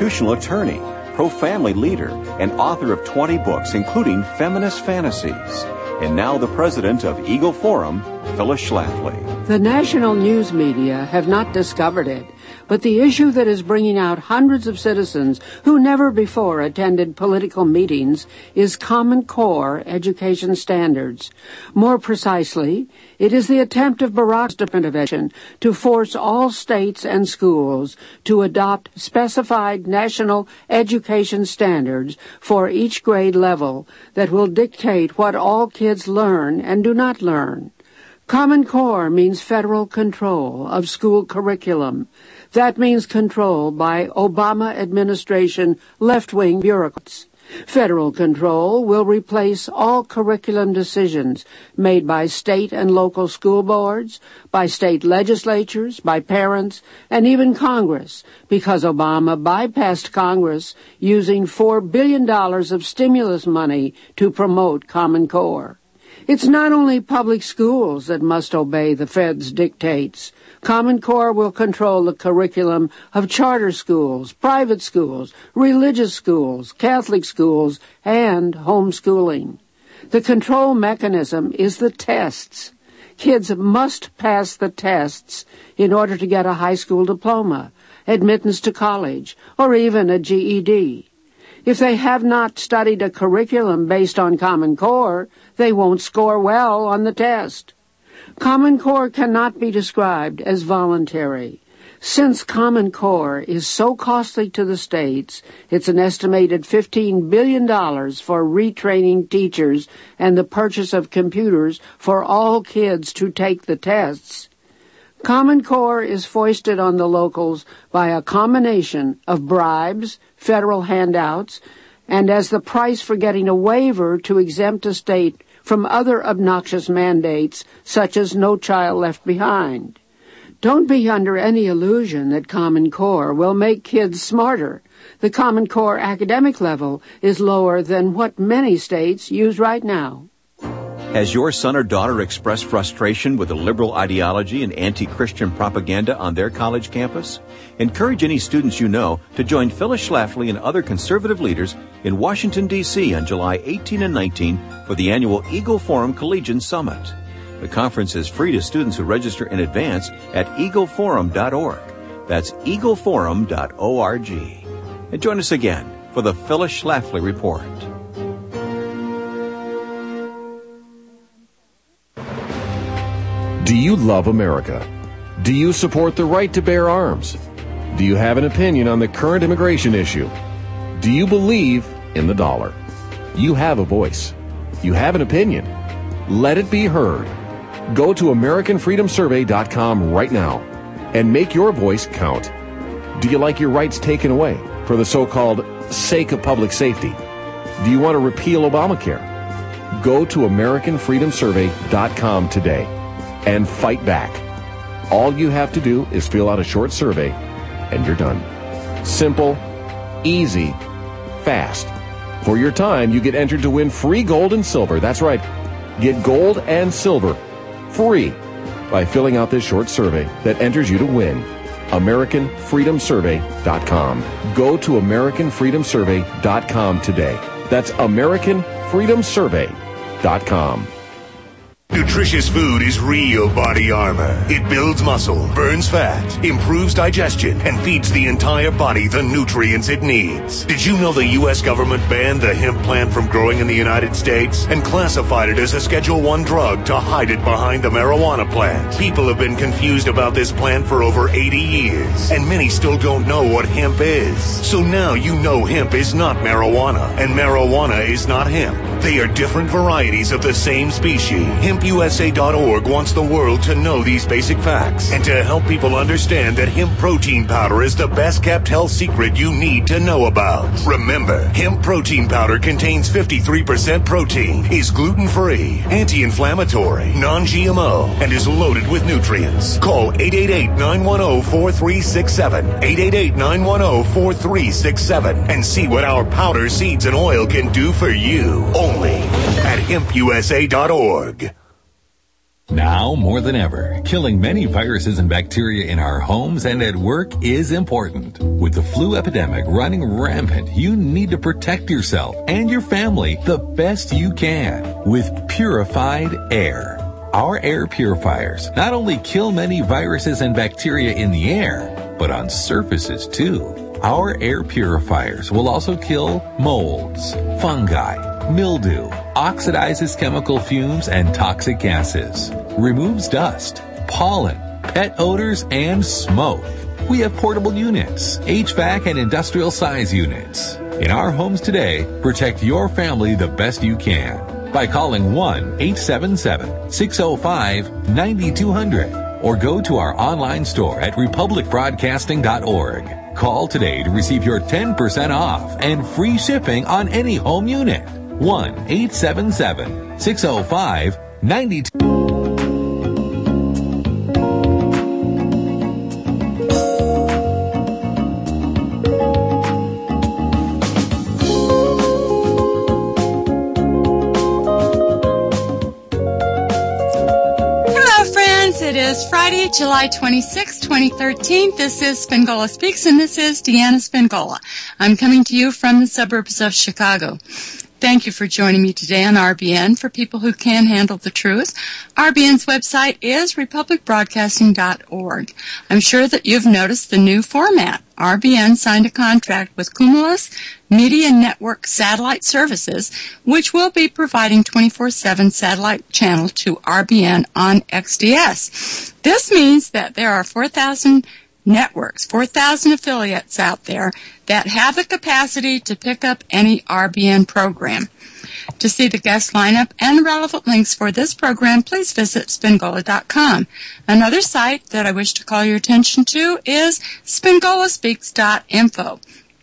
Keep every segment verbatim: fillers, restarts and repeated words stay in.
constitutional attorney, pro-family leader, and author of twenty books, including Feminist Fantasies. And now the president of Eagle Forum, Phyllis Schlafly. The national news media have not discovered it, but the issue that is bringing out hundreds of citizens who never before attended political meetings is Common Core education standards. More precisely, it is the attempt of Barack's intervention to force all states and schools to adopt specified national education standards for each grade level that will dictate what all kids learn and do not learn. Common Core means federal control of school curriculum. That means control by Obama administration left-wing bureaucrats. Federal control will replace all curriculum decisions made by state and local school boards, by state legislatures, by parents, and even Congress, because Obama bypassed Congress using four billion dollars of stimulus money to promote Common Core. It's not only public schools that must obey the Fed's dictates. Common Core will control the curriculum of charter schools, private schools, religious schools, Catholic schools, and homeschooling. The control mechanism is the tests. Kids must pass the tests in order to get a high school diploma, admittance to college, or even a G E D. If they have not studied a curriculum based on Common Core, they won't score well on the test. Common Core cannot be described as voluntary. Since Common Core is so costly to the states, it's an estimated fifteen billion dollars for retraining teachers and the purchase of computers for all kids to take the tests. Common Core is foisted on the locals by a combination of bribes, federal handouts, and as the price for getting a waiver to exempt a state from other obnoxious mandates, such as No Child Left Behind. Don't be under any illusion that Common Core will make kids smarter. The Common Core academic level is lower than what many states use right now. Has your son or daughter expressed frustration with the liberal ideology and anti-Christian propaganda on their college campus? Encourage any students you know to join Phyllis Schlafly and other conservative leaders in Washington, D C on July eighteenth and nineteenth for the annual Eagle Forum Collegian Summit. The conference is free to students who register in advance at eagle forum dot org. That's eagle forum dot org. And join us again for the Phyllis Schlafly Report. Do you love America? Do you support the right to bear arms? Do you have an opinion on the current immigration issue? Do you believe in the dollar? You have a voice. You have an opinion. Let it be heard. Go to American Freedom Survey dot com right now and make your voice count. Do you like your rights taken away for the so-called sake of public safety? Do you want to repeal Obamacare? Go to American Freedom Survey dot com today and fight back. All you have to do is fill out a short survey and you're done. Simple, easy, fast. For your time, you get entered to win free gold and silver. That's right. Get gold and silver free by filling out this short survey that enters you to win. American Freedom Survey dot com. Go to American Freedom Survey dot com today. That's American Freedom Survey dot com. Nutritious food is real body armor. It builds muscle, burns fat, improves digestion, and feeds the entire body the nutrients it needs. Did you know the U S government banned the hemp plant from growing in the United States and classified it as a Schedule one drug to hide it behind the marijuana plant? People have been confused about this plant for over eighty years, and many still don't know what hemp is. So now you know hemp is not marijuana, and marijuana is not hemp. They are different varieties of the same species. hemp U S A dot org wants the world to know these basic facts and to help people understand that hemp protein powder is the best kept health secret you need to know about. Remember, hemp protein powder contains fifty-three percent protein, is gluten-free, anti-inflammatory, non-G M O, and is loaded with nutrients. Call eight eight eight, nine one zero, four three six seven, eight eight eight, nine one zero, four three six seven, and see what our powder, seeds, and oil can do for you. Only at hemp U S A dot org. Now, more than ever, killing many viruses and bacteria in our homes and at work is important. With the flu epidemic running rampant, you need to protect yourself and your family the best you can with purified air. Our air purifiers not only kill many viruses and bacteria in the air, but on surfaces too. Our air purifiers will also kill molds, fungi, mildew, oxidizes chemical fumes and toxic gases, removes dust, pollen, pet odors, and smoke. We have portable units, H V A C and industrial size units. In our homes today, protect your family the best you can by calling one eight seven seven, six oh five, nine two hundred or go to our online store at republic broadcasting dot org. Call today to receive your ten percent off and free shipping on any home unit. one eight seven seven, six oh five, nine two. It is Friday, July twenty-sixth, twenty thirteen. This is Spingola Speaks, and this is Deanna Spingola. I'm coming to you from the suburbs of Chicago. Thank you for joining me today on R B N. For people who can't handle the truth, R B N's website is republic broadcasting dot org. I'm sure that you've noticed the new format. R B N signed a contract with Cumulus Media Network Satellite Services, which will be providing twenty-four seven satellite channel to R B N on X D S. This means that there are four thousand networks, four thousand affiliates out there that have the capacity to pick up any R B N program. To see the guest lineup and relevant links for this program, please visit spingola dot com. Another site that I wish to call your attention to is spingola speaks dot info.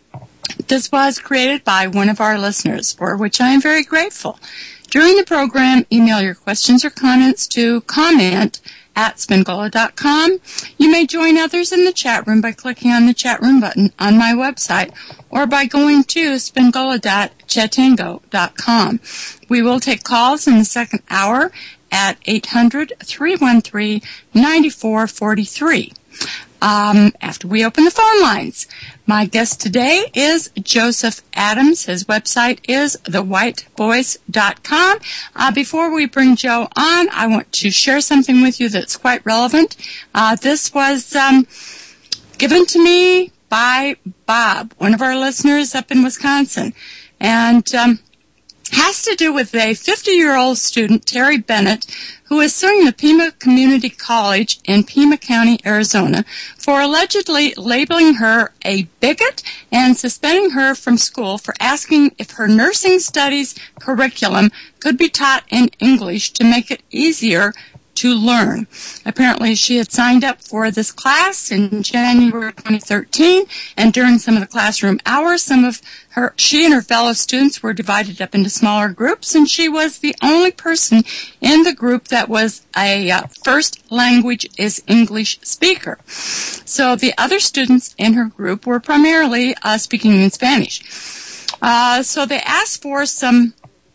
This was created by one of our listeners, for which I am very grateful. During the program, email your questions or comments to comment at spingola dot com. You may join others in the chat room by clicking on the chat room button on my website or by going to spingola dot chatango dot com. We will take calls in the second hour at eight hundred, three one three, nine four four three. Um, after we open the phone lines. My guest today is Joseph Adams. His website is the white voice dot com. Uh, before we bring Joe on, I want to share something with you that's quite relevant. Uh, this was um, given to me by Bob, one of our listeners up in Wisconsin, and um, has to do with a fifty-year-old student, Terry Bennett, who is suing the Pima Community College in Pima County, Arizona, for allegedly labeling her a bigot and suspending her from school for asking if her nursing studies curriculum could be taught in English to make it easier to learn. Apparently, she had signed up for this class in January twenty thirteen, and during some of the classroom hours, some of her, she and her fellow students were divided up into smaller groups, and she was the only person in the group that was a uh, first language is English speaker. So the other students in her group were primarily uh, speaking in Spanish. Uh, so they asked for some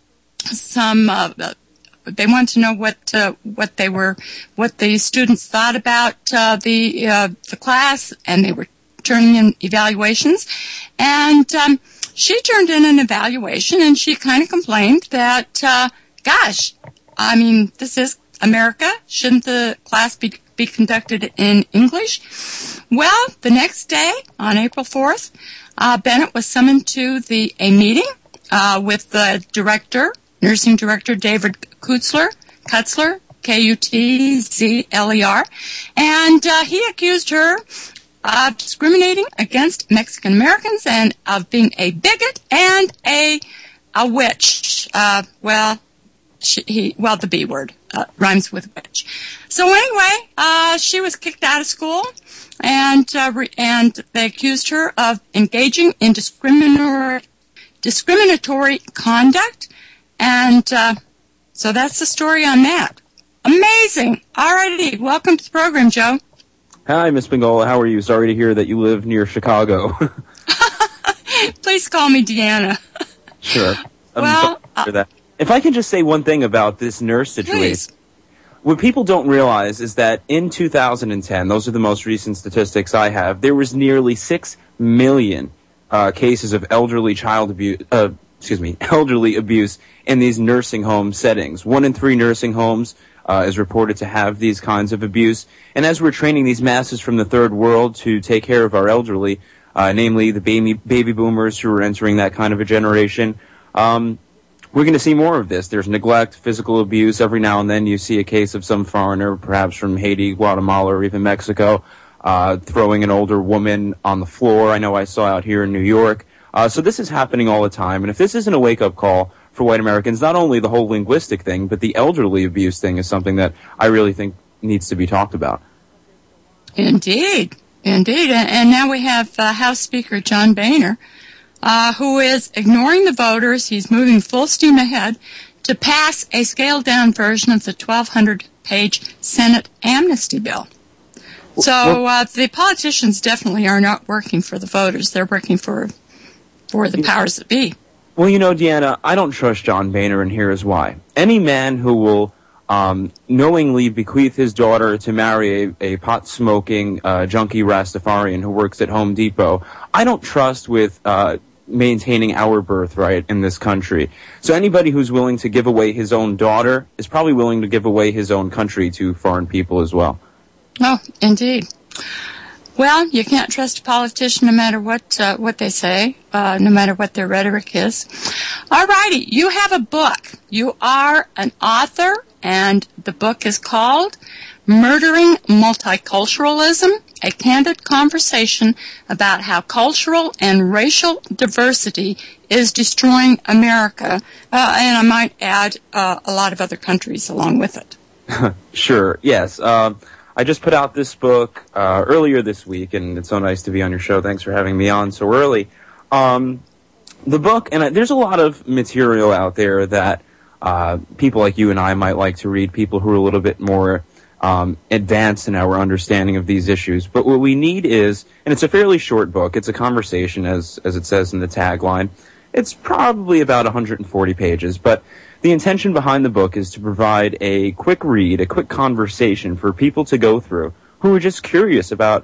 some. Uh, They wanted to know what uh, what they were, what the students thought about uh, the uh, the class, and they were turning in evaluations. And um, she turned in an evaluation, and she kind of complained that, uh, gosh, I mean, this is America. Shouldn't the class be be conducted in English? Well, the next day, on April fourth, uh, Bennett was summoned to the a meeting uh, with the director. Nursing Director David Kutzler, Kutzler, K U T Z L E R, and uh, he accused her of discriminating against Mexican Americans and of being a bigot and a a witch. Uh, well, she, he well the B word uh, rhymes with witch. So anyway, uh, she was kicked out of school, and uh, re- and they accused her of engaging in discriminatory discriminatory conduct. And uh, so that's the story on that. Amazing. All righty. Welcome to the program, Joe. Hi, Miss Spingola. How are you? Sorry to hear that you live near Chicago. Please call me Deanna. Sure. I'm well, sorry for that. If I can just say one thing about this nurse situation. Please. what people don't realize is that in two thousand ten, those are the most recent statistics I have, there was nearly six million uh, cases of elderly child abuse, uh, excuse me, elderly abuse in these nursing home settings. One in three nursing homes uh, is reported to have these kinds of abuse. And as we're training these masses from the third world to take care of our elderly, uh, namely the baby baby boomers who are entering that kind of a generation, um, we're going to see more of this. There's neglect, physical abuse. Every now and then you see a case of some foreigner, perhaps from Haiti, Guatemala, or even Mexico, uh, throwing an older woman on the floor. I know I saw out here in New York. Uh, so this is happening all the time. And if this isn't a wake-up call for white Americans, not only the whole linguistic thing, but the elderly abuse thing is something that I really think needs to be talked about. Indeed. Indeed. And now we have uh, House Speaker John Boehner, Uh, who is ignoring the voters. He's moving full steam ahead to pass a scaled-down version of the twelve hundred page Senate amnesty bill. So uh, the politicians definitely are not working for the voters. They're working for for the powers that be. Well, you know, Deanna, I don't trust John Boehner, and here is why. Any man who will um, knowingly bequeath his daughter to marry a, a pot-smoking uh, junkie Rastafarian who works at Home Depot, I don't trust with uh, maintaining our birthright in this country. So anybody who's willing to give away his own daughter is probably willing to give away his own country to foreign people as well. Oh, indeed. Well, you can't trust a politician no matter what uh, what they say, uh, no matter what their rhetoric is. All righty, you have a book. You are an author, and the book is called Murdering Multiculturalism, a candid conversation about how cultural and racial diversity is destroying America, uh, and I might add uh, a lot of other countries along with it. Sure, yes. Uh, I just put out this book uh, earlier this week, and it's so nice to be on your show. Thanks for having me on so early. Um, the book, and I, there's a lot of material out there that uh, people like you and I might like to read, people who are a little bit more Um, advanced in our understanding of these issues. But what we need is, and it's a fairly short book, it's a conversation as, as it says in the tagline. It's probably about one hundred forty pages, but the intention behind the book is to provide a quick read, a quick conversation for people to go through who are just curious about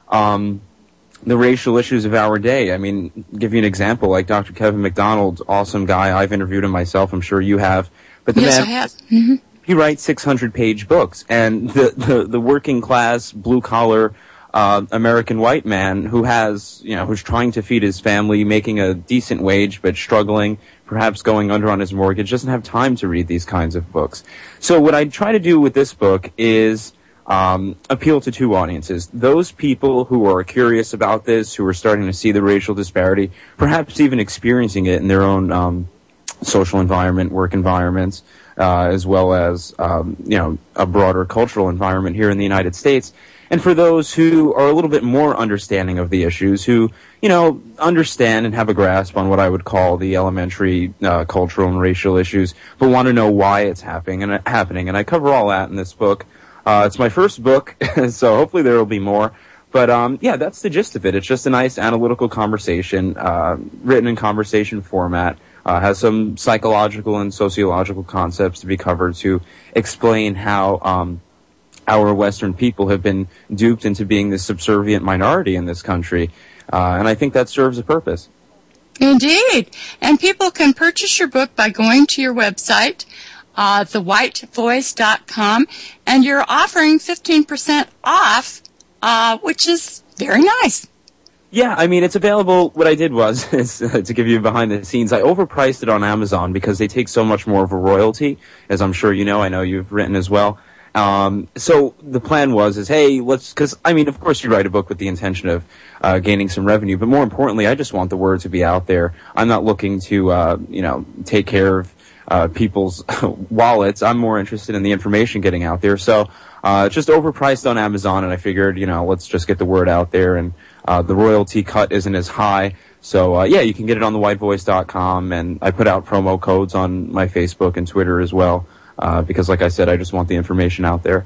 um, the racial issues of our day. I mean, give you an example, like Doctor Kevin McDonald, awesome guy. I've interviewed him myself, I'm sure you have. But the yes, man, I have. Mm-hmm. He writes six hundred page books, and the, the, the working class, blue collar, uh, American white man who has, you know, who's trying to feed his family, making a decent wage, but struggling, perhaps going under on his mortgage, doesn't have time to read these kinds of books. So what I try to do with this book is, um, appeal to two audiences. Those people who are curious about this, who are starting to see the racial disparity, perhaps even experiencing it in their own, um, social environment, work environments, Uh, as well as, um, you know, a broader cultural environment here in the United States. And for those who are a little bit more understanding of the issues, who, you know, understand and have a grasp on what I would call the elementary uh, cultural and racial issues, but want to know why it's happening and, uh, happening. And I cover all that in this book. Uh, it's my first book, so hopefully there will be more. But, um, yeah, that's the gist of it. It's just a nice analytical conversation, uh, written in conversation format. Uh, has some psychological and sociological concepts to be covered to explain how um, our Western people have been duped into being this subservient minority in this country. Uh, and I think that serves a purpose. Indeed. And people can purchase your book by going to your website, uh, the white voice dot com, and you're offering fifteen percent off, uh, which is very nice. Yeah, I mean, it's available. What I did was, is, uh, to give you behind the scenes, I overpriced it on Amazon because they take so much more of a royalty, as I'm sure you know. I know you've written as well. Um, so the plan was, is, hey, let's, because, I mean, of course you write a book with the intention of uh, gaining some revenue, but more importantly, I just want the word to be out there. I'm not looking to, uh, you know, take care of uh, people's wallets. I'm more interested in the information getting out there. So uh, just overpriced on Amazon, and I figured, you know, let's just get the word out there, and Uh, the royalty cut isn't as high. So, uh, yeah, you can get it on the white voice dot com, and I put out promo codes on my Facebook and Twitter as well, uh, because, like I said, I just want the information out there.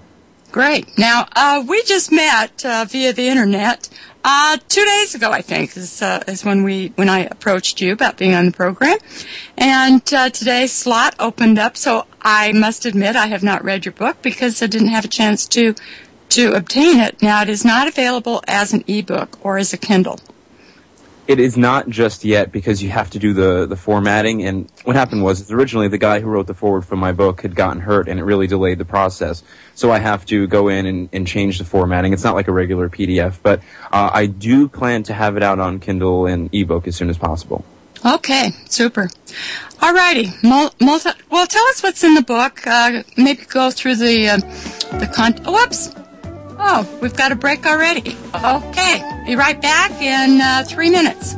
Great. Now, uh, we just met uh, via the internet uh, two days ago, I think, is, uh, is when we when I approached you about being on the program. And uh, today's slot opened up, so I must admit I have not read your book because I didn't have a chance to to obtain it. Now, it is not available as an ebook or as a Kindle. It is not just yet because you have to do the, the formatting. And what happened was originally the guy who wrote the foreword for my book had gotten hurt and it really delayed the process. So I have to go in and, and change the formatting. It's not like a regular P D F, but uh, I do plan to have it out on Kindle and ebook as soon as possible. Okay, super. All righty. Mul- multi- well, tell us what's in the book. Uh, maybe go through the uh, the con. Oh, whoops. Oh, we've got a break already. Okay. Be right back in uh, three minutes.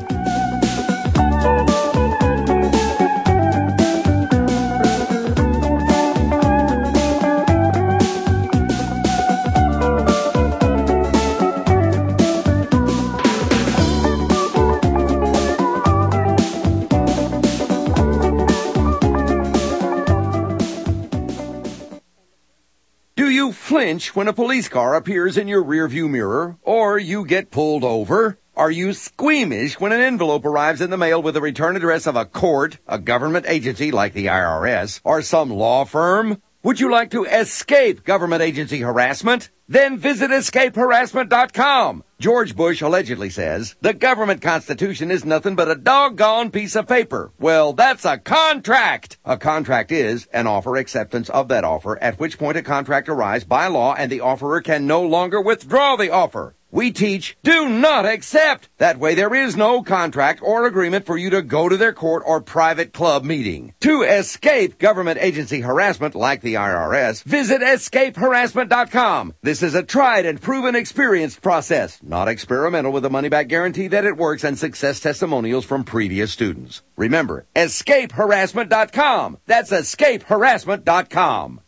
Do you flinch when a police car appears in your rearview mirror, or you get pulled over? Are you squeamish when an envelope arrives in the mail with the return address of a court, a government agency like the I R S, or some law firm? Would you like to escape government agency harassment? Then visit escape harassment dot com. George Bush allegedly says, the government constitution is nothing but a doggone piece of paper. Well, that's a contract. A contract is an offer acceptance of that offer, at which point a contract arrives by law and the offerer can no longer withdraw the offer. We teach, do not accept. That way there is no contract or agreement for you to go to their court or private club meeting. To escape government agency harassment like the I R S, visit escape harassment dot com. This is a tried and proven experienced process, not experimental, with a money-back guarantee that it works and success testimonials from previous students. Remember, escape harassment dot com. That's escape harassment dot com.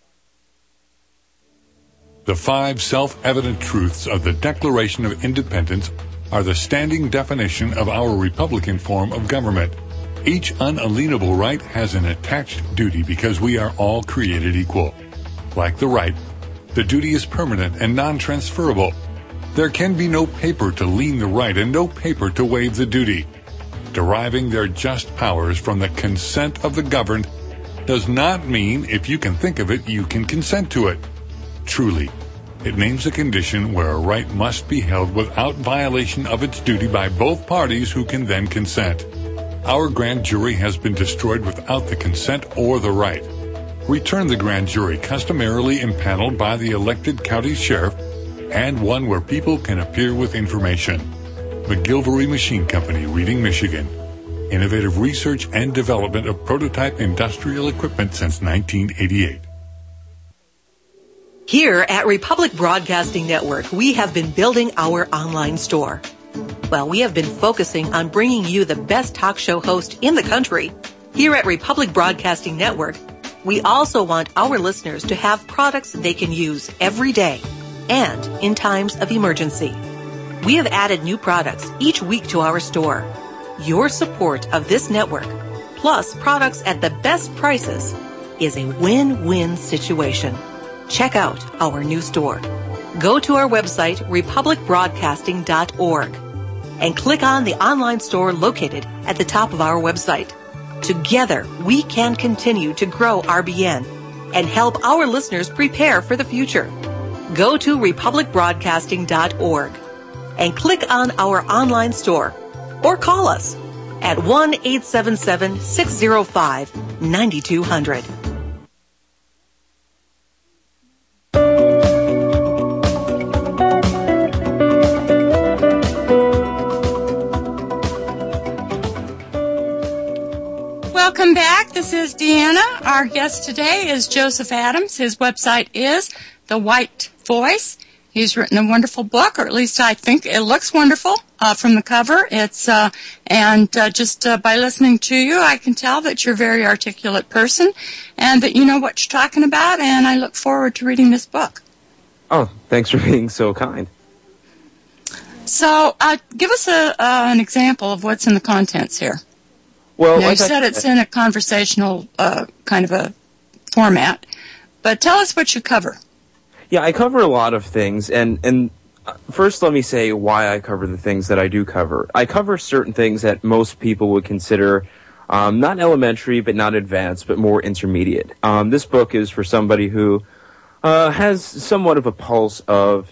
The five self-evident truths of the Declaration of Independence are the standing definition of our Republican form of government. Each unalienable right has an attached duty because we are all created equal. Like the right, the duty is permanent and non-transferable. There can be no paper to lien the right and no paper to waive the duty. Deriving their just powers from the consent of the governed does not mean if you can think of it, you can consent to it. Truly, it names a condition where a right must be held without violation of its duty by both parties who can then consent. Our grand jury has been destroyed without the consent or the right. Return the grand jury customarily impaneled by the elected county sheriff and one where people can appear with information. McGilvery Machine Company, Reading, Michigan. Innovative research and development of prototype industrial equipment since nineteen eighty-eight. Here at Republic Broadcasting Network, we have been building our online store. Well, we have been focusing on bringing you the best talk show host in the country. Here at Republic Broadcasting Network, we also want our listeners to have products they can use every day and in times of emergency. We have added new products each week to our store. Your support of this network, plus products at the best prices, is a win-win situation. Check out our new store. Go to our website, republic broadcasting dot org, and click on the online store located at the top of our website. Together, we can continue to grow R B N and help our listeners prepare for the future. Go to republic broadcasting dot org and click on our online store or call us at one eight seven seven, six zero five, nine two zero zero. Welcome back. This is Deanna. Our guest today is Joseph Adams. His website is The White Voice. He's written a wonderful book, or at least I think it looks wonderful uh, from the cover. It's uh, and uh, just uh, by listening to you, I can tell that you're a very articulate person and that you know what you're talking about. And I look forward to reading this book. Oh, thanks for being so kind. So, uh, give us a uh, an example of what's in the contents here. Well, now, like you said I, it's in a conversational uh, kind of a format, but tell us what you cover. Yeah, I cover a lot of things, and, and first let me say why I cover the things that I do cover. I cover certain things that most people would consider um, not elementary, but not advanced, but more intermediate. Um, this book is for somebody who uh, has somewhat of a pulse of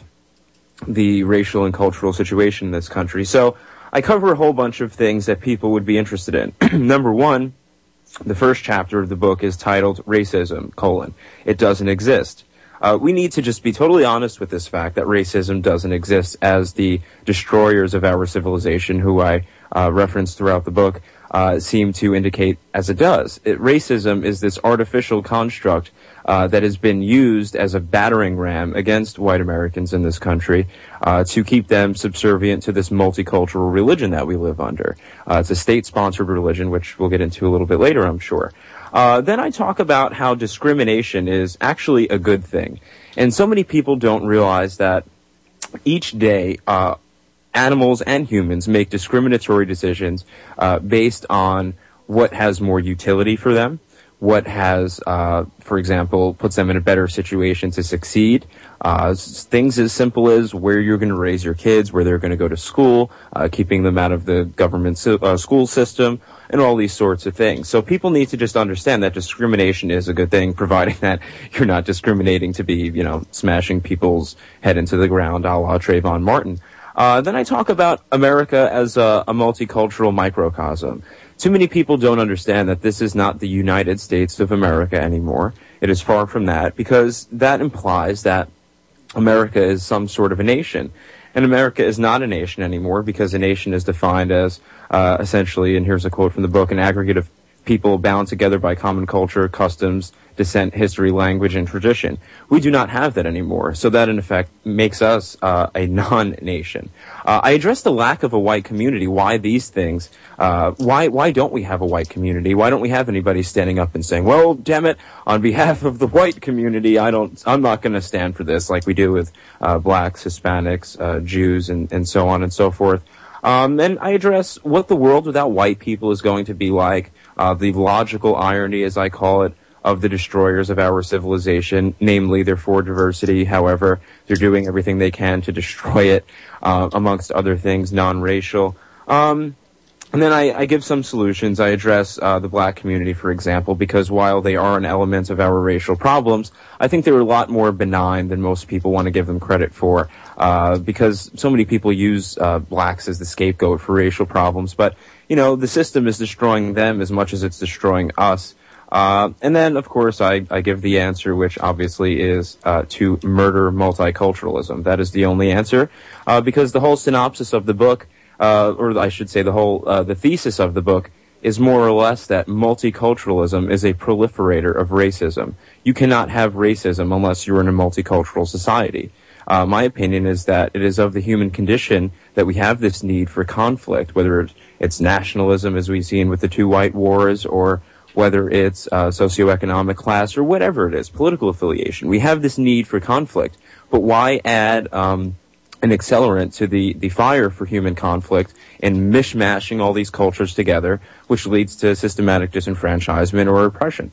the racial and cultural situation in this country. So I cover a whole bunch of things that people would be interested in. Number one, the first chapter of the book is titled Racism, colon, It Doesn't Exist. Uh, we need to just be totally honest with this fact that racism doesn't exist, as the destroyers of our civilization, who I uh, referenced throughout the book, uh, seem to indicate as it does. It, racism is this artificial construct uh, that has been used as a battering ram against white Americans in this country uh, to keep them subservient to this multicultural religion that we live under. Uh, it's a state-sponsored religion, which we'll get into a little bit later, I'm sure. Uh, then I talk about how discrimination is actually a good thing. And so many people don't realize that each day, uh, animals and humans make discriminatory decisions uh, based on what has more utility for them, what has, uh, for example, puts them in a better situation to succeed. Uh, things as simple as where you're going to raise your kids, where they're going to go to school, uh, keeping them out of the government si- uh, school system, and all these sorts of things. So people need to just understand that discrimination is a good thing, providing that you're not discriminating to be, you know, smashing people's head into the ground, a la Trayvon Martin. Uh, then I talk about America as a, a multicultural microcosm. Too many people don't understand that this is not the United States of America anymore. It is far from that, because that implies that America is some sort of a nation. And America is not a nation anymore, because a nation is defined as uh, essentially, and here's a quote from the book, an aggregate of people bound together by common culture, customs, descent, history, language, and tradition. We do not have that anymore, so that in effect makes us uh, a non-nation. Uh, I address the lack of a white community. Why these things? Uh, why why don't we have a white community? Why don't we have anybody standing up and saying, "Well, damn it, on behalf of the white community, I don't, I'm not going to stand for this," like we do with uh, blacks, Hispanics, uh, Jews, and, and so on and so forth. Um, and I address what the world without white people is going to be like. Uh, the logical irony, as I call it, of the destroyers of our civilization, namely they're for diversity. However, they're doing everything they can to destroy it, uh, amongst other things, non-racial. Um, and then I, I give some solutions. I address uh, the black community, for example, because while they are an element of our racial problems, I think they're a lot more benign than most people want to give them credit for, uh, because so many people use uh, blacks as the scapegoat for racial problems. But, you know, the system is destroying them as much as it's destroying us. Uh, and then, of course, I, I give the answer, which obviously is uh, to murder multiculturalism. That is the only answer, uh, because the whole synopsis of the book, uh, or I should say the whole, uh, the thesis of the book is more or less that multiculturalism is a proliferator of racism. You cannot have racism unless you're in a multicultural society. Uh, my opinion is that it is of the human condition that we have this need for conflict, whether it's nationalism, as we've seen with the two white wars, or whether it's uh, socioeconomic class, or whatever it is, political affiliation. We have this need for conflict, but why add um, an accelerant to the, the fire for human conflict and mishmashing all these cultures together, which leads to systematic disenfranchisement or oppression?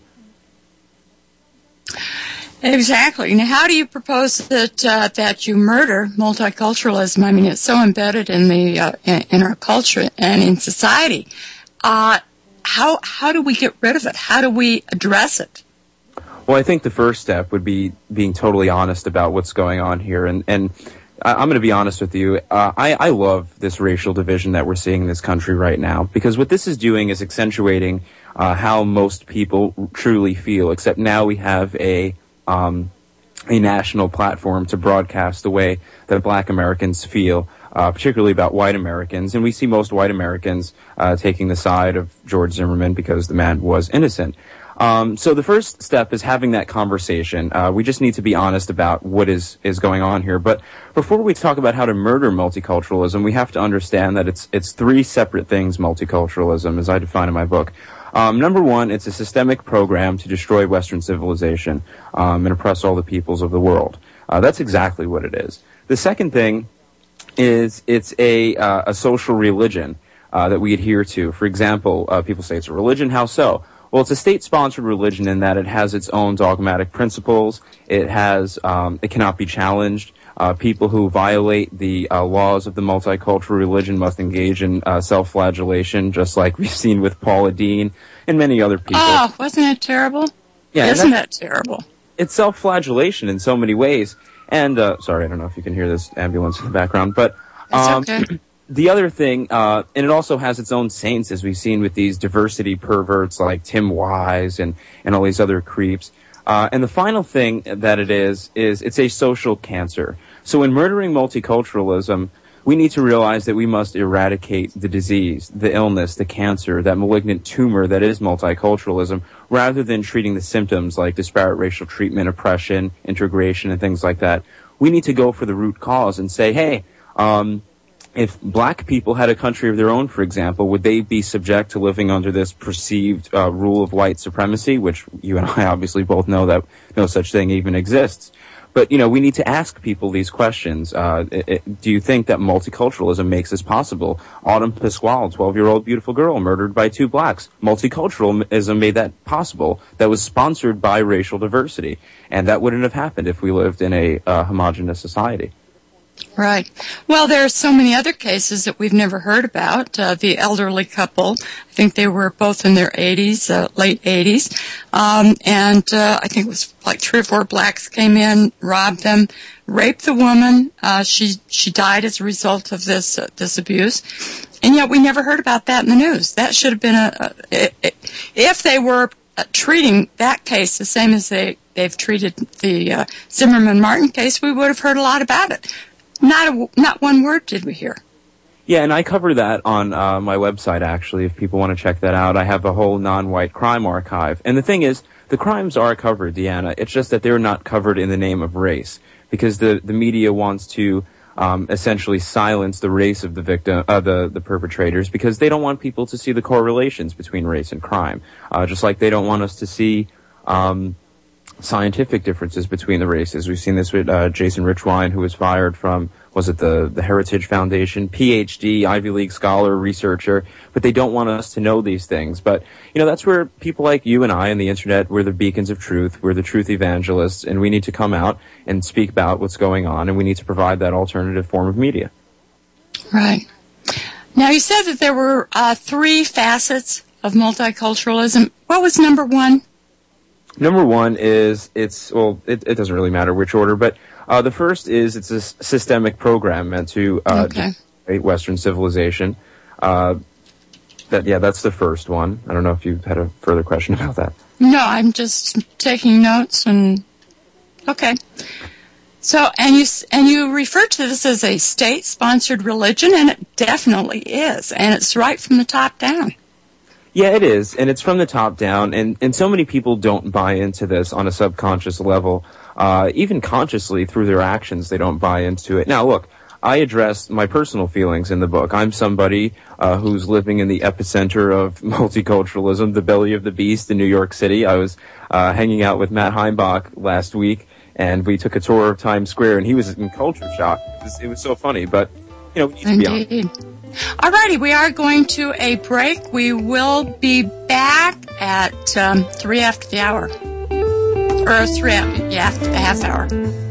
Exactly. Now, how do you propose that uh, that you murder multiculturalism? I mean, it's so embedded in the uh, in, in our culture and in society. Uh, how how do we get rid of it? How do we address it? Well, I think the first step would be being totally honest about what's going on here. And, and I'm going to be honest with you. Uh, I, I love this racial division that we're seeing in this country right now, because what this is doing is accentuating uh, how most people truly feel, except now we have a um, a national platform to broadcast the way that black Americans feel, uh, particularly about white Americans. And we see most white Americans uh, taking the side of George Zimmerman because the man was innocent. Um, so the first step is having that conversation. Uh, we just need to be honest about what is, is going on here. But before we talk about how to murder multiculturalism, we have to understand that it's, it's three separate things, multiculturalism, as I define in my book. Um, number one, it's a systemic program to destroy Western civilization, um, and oppress all the peoples of the world. Uh, that's exactly what it is. The second thing is it's a, uh, a social religion, uh, that we adhere to. For example, uh, people say it's a religion. How so? Well, it's a state-sponsored religion in that it has its own dogmatic principles. It has, um, it cannot be challenged. Uh, people who violate the uh, laws of the multicultural religion must engage in uh, self-flagellation, just like we've seen with Paula Deen and many other people. Oh, wasn't it terrible? Yeah, Isn't that terrible? It's self-flagellation in so many ways. And, uh, sorry, I don't know if you can hear this ambulance in the background, but um, it's okay. The other thing, uh, and it also has its own saints, as we've seen with these diversity perverts like Tim Wise and, and all these other creeps. Uh, and the final thing that it is, is it's a social cancer. So in murdering multiculturalism, we need to realize that we must eradicate the disease, the illness, the cancer, that malignant tumor that is multiculturalism, rather than treating the symptoms like disparate racial treatment, oppression, integration, and things like that. We need to go for the root cause and say, hey, um, if black people had a country of their own, for example, would they be subject to living under this perceived uh, rule of white supremacy, which you and I obviously both know that no such thing even exists. But, you know, we need to ask people these questions. Uh, it, it, do you think that multiculturalism makes this possible? Autumn Pasquale, twelve-year-old beautiful girl, murdered by two blacks. Multiculturalism made that possible. That was sponsored by racial diversity. And that wouldn't have happened if we lived in a uh, homogenous society. Right. Well, there are so many other cases that we've never heard about. Uh, the elderly couple, I think they were both in their eighties, uh, late eighties, um, and uh, I think it was like three or four blacks came in, robbed them, raped the woman. Uh, she she died as a result of this uh, this abuse, and yet we never heard about that in the news. That should have been a, a, a if they were uh, treating that case the same as they they've treated the uh, Zimmerman Martin case, we would have heard a lot about it. Not a, not one word did we hear. Yeah, and I cover that on uh, my website, actually, if people want to check that out. I have a whole non-white crime archive. And the thing is, the crimes are covered, Deanna. It's just that they're not covered in the name of race, because the, the media wants to um, essentially silence the race of the victim, uh, the, the perpetrators, because they don't want people to see the correlations between race and crime. Uh, just like they don't want us to see um, scientific differences between the races. We've seen this with uh, Jason Richwine, who was fired from, was it the, the Heritage Foundation, P H D, Ivy League scholar, researcher, but they don't want us to know these things. But, you know, that's where people like you and I and the internet, we're the beacons of truth, we're the truth evangelists, and we need to come out and speak about what's going on, and we need to provide that alternative form of media. Right. Now, you said that there were uh, three facets of multiculturalism. What was number one? Number one is, it's, well, it, it doesn't really matter which order, but uh, the first is it's a s- systemic program meant to uh, okay. defeat Western civilization. Uh, that yeah, that's the first one. I don't know if you had a further question about that. No, I'm just taking notes and, okay. So, and you, and you refer to this as a state-sponsored religion, and it definitely is, and it's right from the top down. Yeah, it is, and it's from the top down, and, and so many people don't buy into this on a subconscious level. Uh, even consciously, through their actions, they don't buy into it. Now, look, I address my personal feelings in the book. I'm somebody uh, who's living in the epicenter of multiculturalism, the belly of the beast in New York City. I was uh, hanging out with Matt Heimbach last week, and we took a tour of Times Square, and he was in culture shock. It was, it was so funny, but, you know, we need to be honest. Indeed. Alrighty, we are going to a break. We will be back at um, three after the hour. Or three after, yeah, a half hour.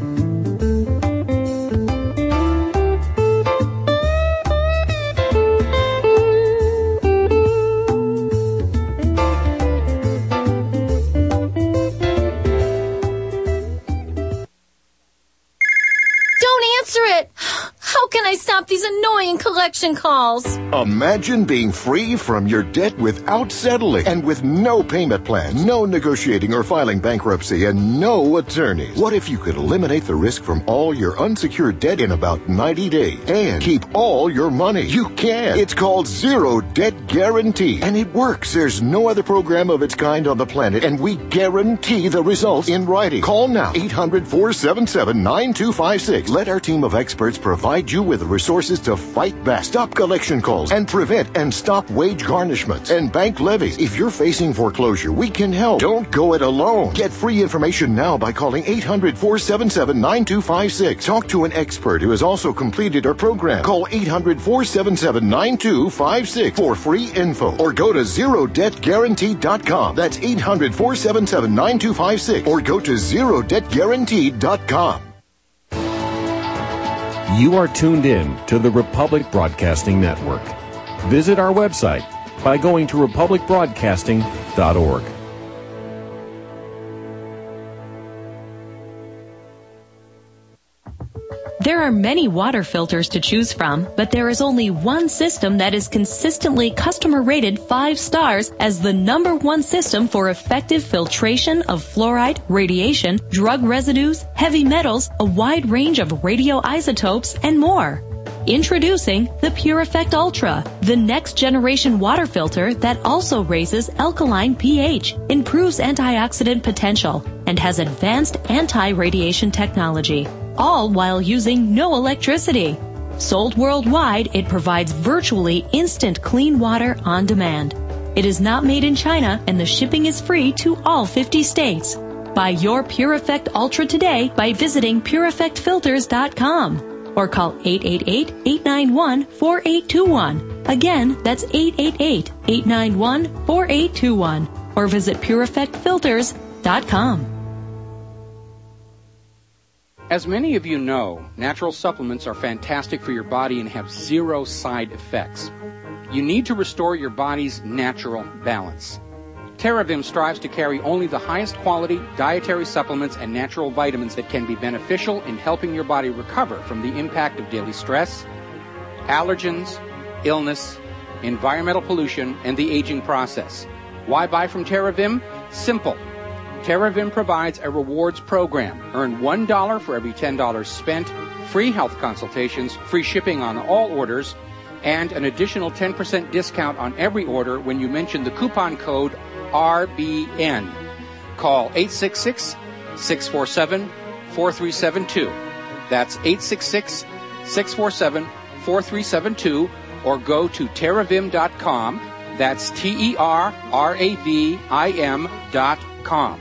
Don't answer it! How can I stop these annoying collection calls? Imagine being free from your debt without settling and with no payment plans, no negotiating or filing bankruptcy, and no attorneys. What if you could eliminate the risk from all your unsecured debt in about ninety days and keep all your money? You can. It's called Zero Debt Guarantee, and it works. There's no other program of its kind on the planet, and we guarantee the results in writing. Call now, eight hundred, four seven seven, nine two five six. Let our team of experts provide you with the resources to fight back. fast. Stop collection calls and prevent and stop wage garnishments and bank levies. If you're facing foreclosure, we can help. Don't go it alone. Get free information now by calling eight hundred, four seven seven, nine two five six. Talk to an expert who has also completed our program. Call eight hundred, four seven seven, nine two five six for free info or go to zero debt guaranteed dot com. That's eight hundred, four seven seven, nine two five six or go to zero debt guaranteed dot com. You are tuned in to the Republic Broadcasting Network. Visit our website by going to republic broadcasting dot org. There are many water filters to choose from, but there is only one system that is consistently customer rated five stars as the number one system for effective filtration of fluoride, radiation, drug residues, heavy metals, a wide range of radioisotopes, and more. Introducing the PureEffect Ultra, the next generation water filter that also raises alkaline pH, improves antioxidant potential, and has advanced anti-radiation technology, all while using no electricity. Sold worldwide, it provides virtually instant clean water on demand. It is not made in China, and the shipping is free to all fifty states. Buy your PureEffect Ultra today by visiting pure effect filters dot com. Or call eight eight eight, eight nine one, four eight two one. Again, that's eight eight eight, eight nine one, four eight two one. Or visit pure effect filters dot com. As many of you know, natural supplements are fantastic for your body and have zero side effects. You need to restore your body's natural balance. TerraVim strives to carry only the highest quality dietary supplements and natural vitamins that can be beneficial in helping your body recover from the impact of daily stress, allergens, illness, environmental pollution, and the aging process. Why buy from TerraVim? Simple. TerraVim provides a rewards program. Earn one dollar for every ten dollars spent, free health consultations, free shipping on all orders, and an additional ten percent discount on every order when you mention the coupon code R B N. Call eight six six, six four seven, four three seven two. That's eight six six, six four seven, four three seven two or go to terravim dot com. That's T E R R A V I M dot com.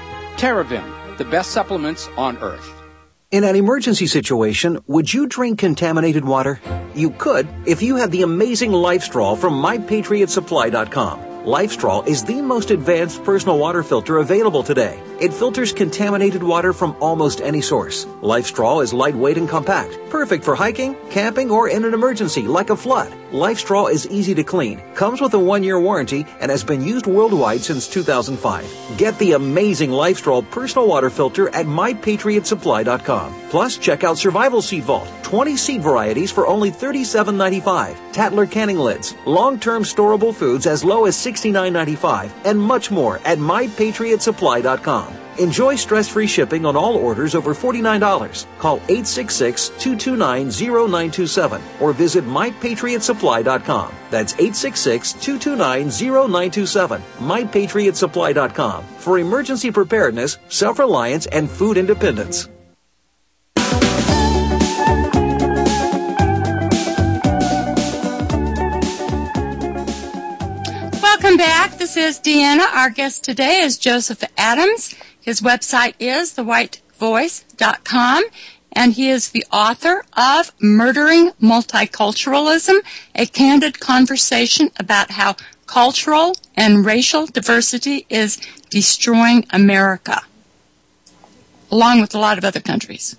TerraVim, the best supplements on earth. In an emergency situation, would you drink contaminated water? You could if you had the amazing LifeStraw from my patriot supply dot com. LifeStraw is the most advanced personal water filter available today. It filters contaminated water from almost any source. LifeStraw is lightweight and compact, perfect for hiking, camping, or in an emergency like a flood. LifeStraw is easy to clean, comes with a one-year warranty, and has been used worldwide since two thousand five. Get the amazing LifeStraw personal water filter at my patriot supply dot com. Plus, check out Survival Seed Vault, twenty seed varieties for only thirty-seven ninety-five, Tatler canning lids, long-term storable foods as low as sixty-nine ninety-five, and much more at my patriot supply dot com. Enjoy stress-free shipping on all orders over forty-nine dollars. Call eight six six, two two nine, zero nine two seven or visit my patriot supply dot com. That's eight six six, two two nine, zero nine two seven. my patriot supply dot com for emergency preparedness, self-reliance, and food independence. Welcome back. This is Deanna. Our guest today is Joseph Adams. His website is the white voice dot com, and he is the author of Murdering Multiculturalism, a candid conversation about how cultural and racial diversity is destroying America, along with a lot of other countries.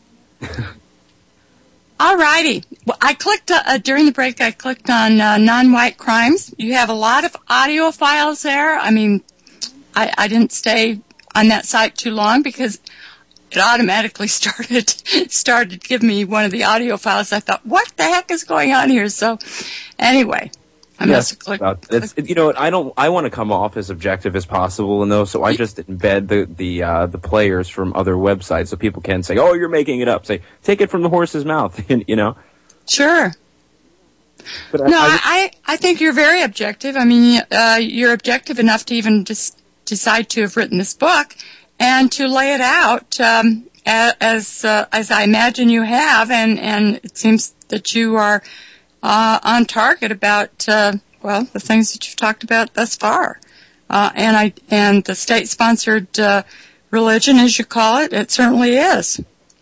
All righty. Well, I clicked, uh, during the break, I clicked on uh, non-white crimes. You have a lot of audio files there. I mean, I, I didn't stay on that site too long because it automatically started started giving me one of the audio files. I thought, what the heck is going on here? So, anyway, I yes, must have clicked. Uh, it's, you know what? I don't. I want to come off as objective as possible, and though, so I just embed the the uh, the players from other websites so people can say, "Oh, you're making it up." Say, take it from the horse's mouth. You know. Sure. But no, I, I, I I think you're very objective. I mean, uh, you're objective enough to even just decide to have written this book and to lay it out um, as uh, as I imagine you have, and and it seems that you are uh, on target about, uh, well, the things that you've talked about thus far. Uh, and I and the state-sponsored uh, religion, as you call it, it certainly is.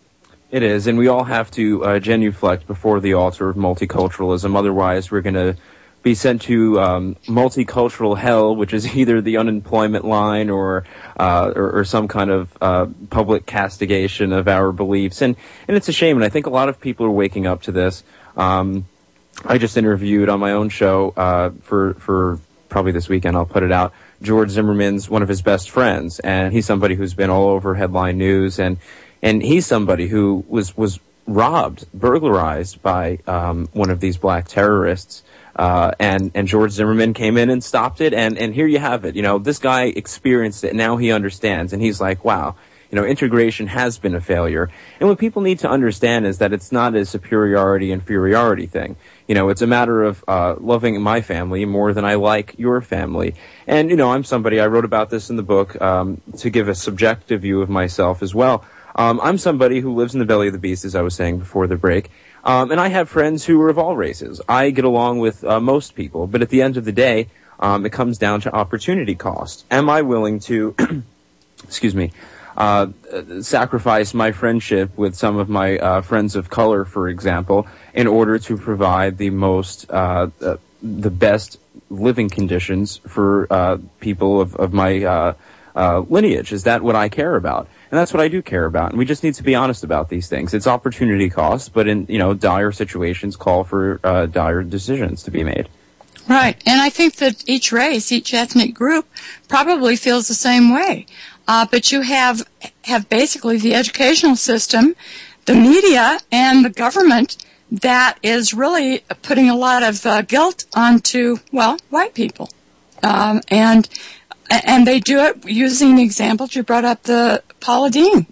It is, and we all have to uh, genuflect before the altar of multiculturalism. Otherwise, we're going to be sent to um, multicultural hell, which is either the unemployment line or uh, or, or some kind of uh, public castigation of our beliefs. And, and it's a shame, and I think a lot of people are waking up to this. Um, I just interviewed on my own show uh, for for probably this weekend, I'll put it out, George Zimmerman's one of his best friends, and he's somebody who's been all over headline news, and and he's somebody who was was robbed, burglarized by um, one of these black terrorists. Uh, and, and George Zimmerman came in and stopped it, and, and here you have it. You know, this guy experienced it, now he understands, and he's like, wow, you know, integration has been a failure. And what people need to understand is that it's not a superiority-inferiority thing. You know, it's a matter of uh, loving my family more than I like your family. And, you know, I'm somebody, I wrote about this in the book um, to give a subjective view of myself as well. Um, I'm somebody who lives in the belly of the beast, as I was saying before the break. Um, and I have friends who are of all races. I get along with uh, most people, but at the end of the day, um, it comes down to opportunity cost. Am I willing to, excuse me, uh, sacrifice my friendship with some of my uh, friends of color, for example, in order to provide the most, uh, uh, the best living conditions for uh, people of, of my uh, uh, lineage? Is that what I care about? And that's what I do care about. And we just need to be honest about these things. It's opportunity cost, but in, you know, dire situations call for uh, dire decisions to be made. Right. And I think that each race, each ethnic group probably feels the same way. Uh, but you have, have basically the educational system, the media, and the government that is really putting a lot of uh, guilt onto, well, white people. Um, and And they do it using the examples you brought up, the Paula Deen.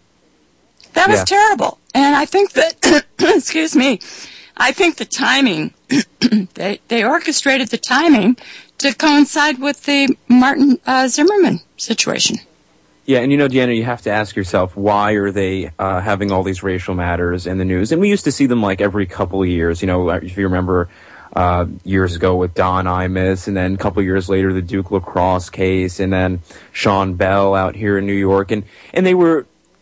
That was yeah. terrible. And I think that, excuse me, I think the timing, they they orchestrated the timing to coincide with the Martin uh, Zimmerman situation. Yeah, and you know, Deanna, you have to ask yourself, why are they uh, having all these racial matters in the news? And we used to see them like every couple of years. You know, if you remember, Uh, years ago with Don Imus, and then a couple of years later the Duke Lacrosse case, and then Sean Bell out here in New York, and and they were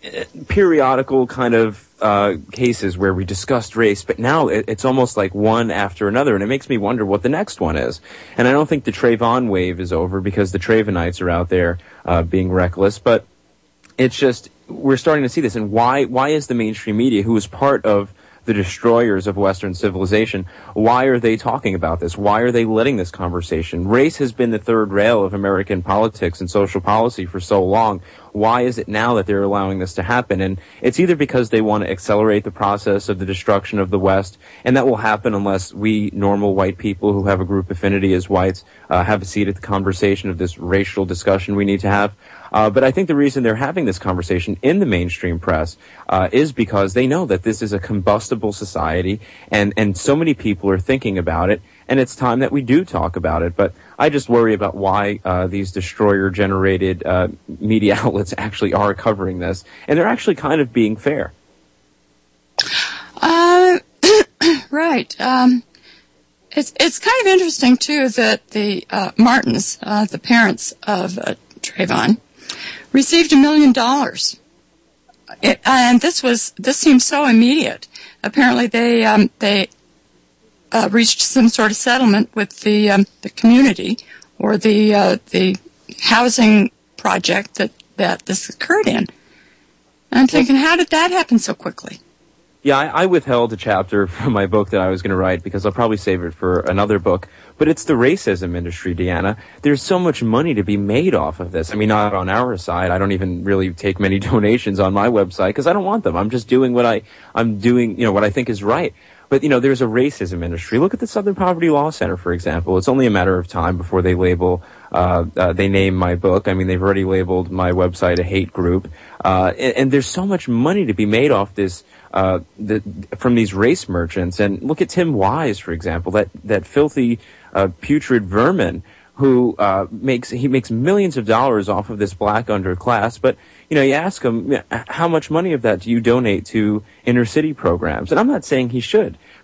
periodical kind of uh, cases where we discussed race, but now it, it's almost like one after another, and it makes me wonder what the next one is. And I don't think the Trayvon wave is over because the Trayvonites are out there uh, being reckless, but it's just we're starting to see this. And why why is the mainstream media, who is part of the destroyers of Western civilization, why are they talking about this? Why are they letting this conversation? Race has been the third rail of American politics and social policy for so long. Why is it now that they're allowing this to happen? And it's either because they want to accelerate the process of the destruction of the West, and that will happen unless we normal white people who have a group affinity as whites uh, have a seat at the conversation of this racial discussion we need to have. Uh, but I think the reason they're having this conversation in the mainstream press uh, is because they know that this is a combustible society, and, and so many people are thinking about it, and it's time that we do talk about it. But I just worry about why uh, these destroyer-generated uh, media outlets actually are covering this, and they're actually kind of being fair. Uh, right. Um, it's it's kind of interesting, too, that the uh, Martins, uh, the parents of uh, Trayvon, received a million dollars. It, and this was this seems so immediate. Apparently, they um, they uh, reached some sort of settlement with the um, the community or the uh, the housing project that, that this occurred in. And I'm thinking, how did that happen so quickly? Yeah, I, I withheld a chapter from my book that I was going to write because I'll probably save it for another book. But it's the racism industry, Deanna. There's so much money to be made off of this. I mean, not on our side. I don't even really take many donations on my website because I don't want them. I'm just doing what I, I'm doing, you know, what I think is right. But, you know, there's a racism industry. Look at the Southern Poverty Law Center, for example. It's only a matter of time before they label, uh, uh they name my book. I mean, they've already labeled my website a hate group. Uh, and, and there's so much money to be made off this, uh, the, from these race merchants. And look at Tim Wise, for example, that, that filthy, uh, putrid vermin who, uh, makes, he makes millions of dollars off of this black underclass. But, you know, you ask him, how much money of that do you donate to inner city programs? And I'm not saying he should,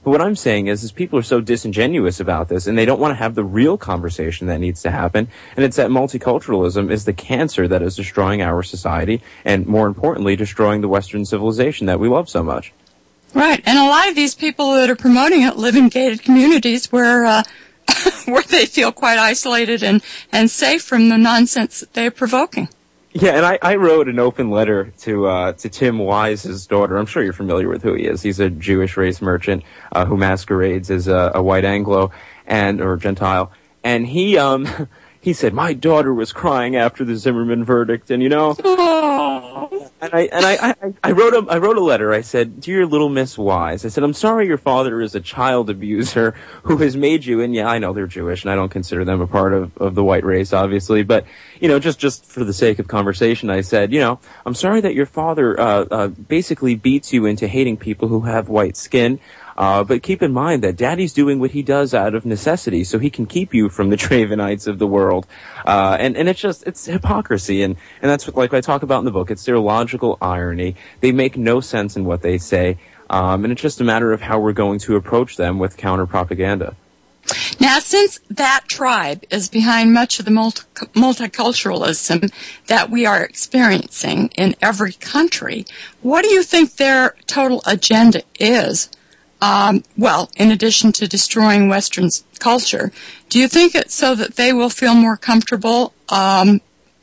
But what I'm saying is, is people are so disingenuous about this, and they don't want to have the real conversation that needs to happen. And it's that multiculturalism is the cancer that is destroying our society, and more importantly, destroying the Western civilization that we love so much. Right, and a lot of these people that are promoting it live in gated communities where uh, where they feel quite isolated and, and safe from the nonsense that they're provoking. Yeah, and I, I wrote an open letter to uh, to Tim Wise's daughter. I'm sure you're familiar with who he is. He's a Jewish race merchant uh, who masquerades as a, a white Anglo and or Gentile. And he um he said, my daughter was crying after the Zimmerman verdict, and you know, and I and I, I I wrote a I wrote a letter. I said, dear little Miss Wise, I said, I'm sorry your father is a child abuser who has made you, and yeah, I know they're Jewish, and I don't consider them a part of, of the white race, obviously, but you know, just just for the sake of conversation, I said, you know, I'm sorry that your father uh, uh basically beats you into hating people who have white skin. Uh, but keep in mind that Daddy's doing what he does out of necessity, so he can keep you from the Travenites of the world. Uh, and, and it's just, it's hypocrisy, and, and that's what, like I talk about in the book, it's their logical irony. They make no sense in what they say, um, and it's just a matter of how we're going to approach them with counter-propaganda. Now, since that tribe is behind much of the multi- multiculturalism that we are experiencing in every country, what do you think their total agenda is? Um, well, in addition to destroying Western culture, do you think it's so that they will feel more comfortable um,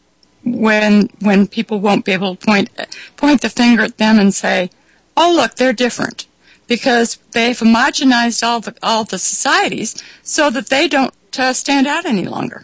when when people won't be able to point point the finger at them and say, "Oh, look, they're different," because they've homogenized all the all the societies so that they don't uh, stand out any longer?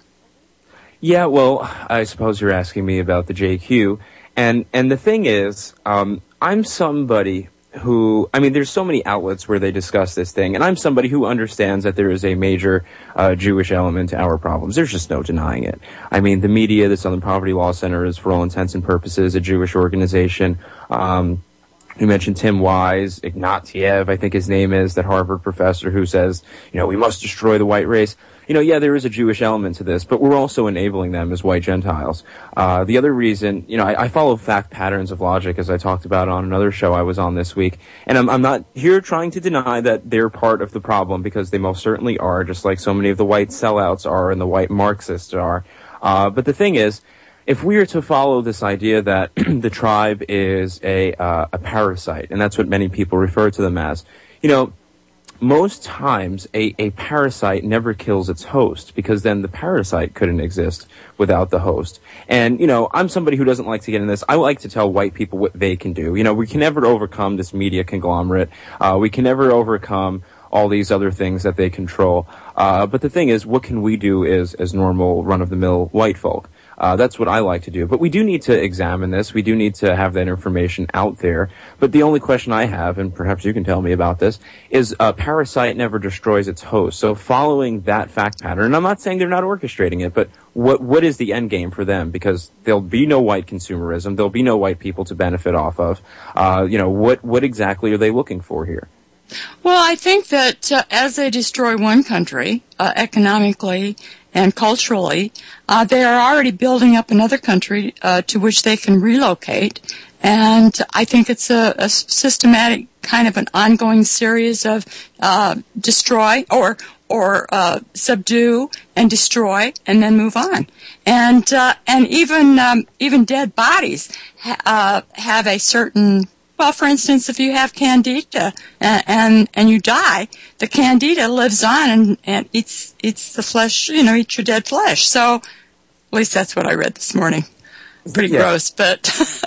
Yeah, well, I suppose you're asking me about the J Q, and and the thing is, um, I'm somebody who, I mean, there's so many outlets where they discuss this thing, and I'm somebody who understands that there is a major uh, Jewish element to our problems. There's just no denying it. I mean, the media, the Southern Poverty Law Center is, for all intents and purposes, a Jewish organization. Um, you mentioned Tim Wise, Ignatieff, I think his name is, that Harvard professor who says, you know, we must destroy the white race. You know, yeah, there is a Jewish element to this, but we're also enabling them as white Gentiles. Uh, the other reason, you know, I, I follow fact patterns of logic, as I talked about on another show I was on this week, and I'm, I'm not here trying to deny that they're part of the problem, because they most certainly are, just like so many of the white sellouts are and the white Marxists are. Uh, but the thing is, if we are to follow this idea that the tribe is a, uh, a parasite, and that's what many people refer to them as, you know, most times a, a parasite never kills its host, because then the parasite couldn't exist without the host. And, you know, I'm somebody who doesn't like to get in this. I like to tell white people what they can do. You know, we can never overcome this media conglomerate. Uh, we can never overcome all these other things that they control. Uh, but the thing is, what can we do as, as normal, run-of-the-mill white folk? Uh, that's what I like to do. But we do need to examine this. We do need to have that information out there. But the only question I have, and perhaps you can tell me about this, is a parasite never destroys its host. So following that fact pattern, and I'm not saying they're not orchestrating it, but what what is the end game for them? Because there'll be no white consumerism. There'll be no white people to benefit off of. Uh, you know, what, what exactly are they looking for here? Well, I think that uh, as they destroy one country uh, economically and culturally, uh, they are already building up another country uh, to which they can relocate. And I think it's a, a systematic kind of an ongoing series of uh, destroy or or uh, subdue and destroy and then move on. And uh, and even um, even dead bodies ha- uh, have a certain. Well, for instance, if you have candida and, and and you die, the candida lives on and, and eats eats the flesh, you know, eats your dead flesh. So, at least that's what I read this morning. Pretty yeah. gross, but